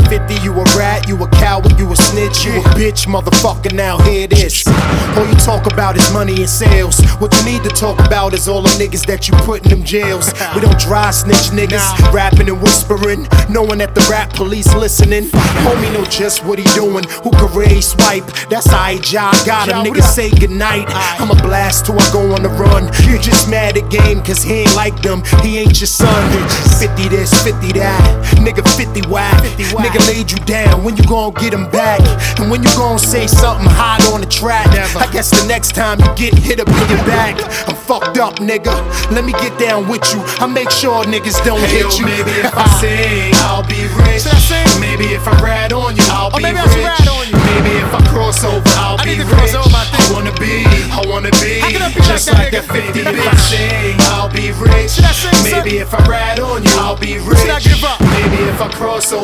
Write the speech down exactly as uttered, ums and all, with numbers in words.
fifty, you a rat, you a coward, you a snitch, you a bitch, motherfucker, now hear this. All you talk about is money and sales. What you need to talk about is all the niggas that you put in them jails. We don't dry snitch niggas, rapping and whispering, knowing that the rap police listening. Homie know just what he doing, who can raise swipe, that's I Ja, got him, niggas say goodnight. I'm a blast till I go on the run. You just mad at game cause he ain't like them, he ain't your son. Fifty this, fifty that, nigga fifty whack. Nigga laid you down, when you gon' get him back? And when you gon' say something hot on the track? I guess the next time you get hit up in your back. I'm fucked up, nigga, let me get down with you. I make sure niggas don't hey, hit yo, you. Maybe if I sing, I'll be rich. Maybe if I rat on you, I'll or be maybe rich. I on you. Maybe if I cross over, I'll I be need to rich. cross over, I think. I wanna be, I wanna be, How can I be just like like that a nigga? fifty. fifty If I sing, I'll be rich. Should I sing, Maybe son? if I rat on you, I'll be rich. Should I give up? Maybe if I cross over.